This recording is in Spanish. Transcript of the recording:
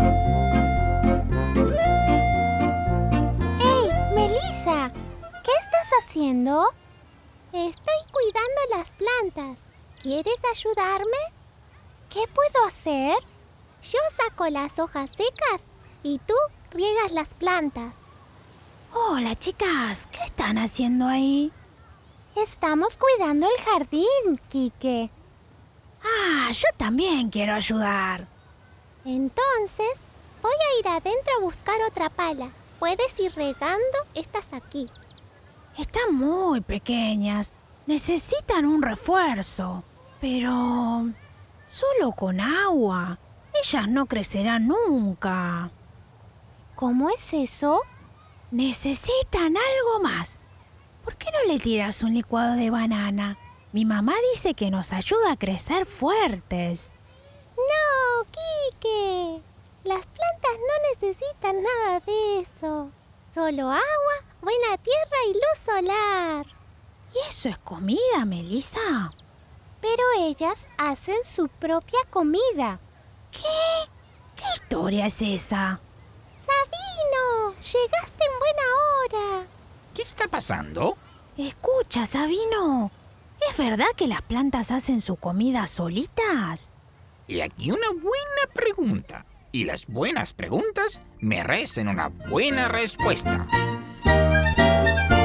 ¡Hey, Melissa! ¿Qué estás haciendo? Estoy cuidando las plantas. ¿Quieres ayudarme? ¿Qué puedo hacer? Yo saco las hojas secas y tú riegas las plantas. Hola, chicas. ¿Qué están haciendo ahí? Estamos cuidando el jardín, Quique. Ah, yo también quiero ayudar. Entonces, voy a ir adentro a buscar otra pala. Puedes ir regando estas aquí. Están muy pequeñas. Necesitan un refuerzo. Pero solo con agua. Ellas no crecerán nunca. ¿Cómo es eso? Necesitan algo más. ¿Por qué no le tiras un licuado de banana? Mi mamá dice que nos ayuda a crecer fuertes. ¡No, Quique! Las plantas no necesitan nada de eso. Solo agua, buena tierra y luz solar. ¿Y eso es comida, Melissa? Pero ellas hacen su propia comida. ¿Qué? ¿Qué historia es esa? ¡Sabino! ¡Llegaste en buena hora! ¿Qué está pasando? Escucha, Sabino. ¿Es verdad que las plantas hacen su comida solitas? Y aquí una buena pregunta. Y las buenas preguntas merecen una buena respuesta.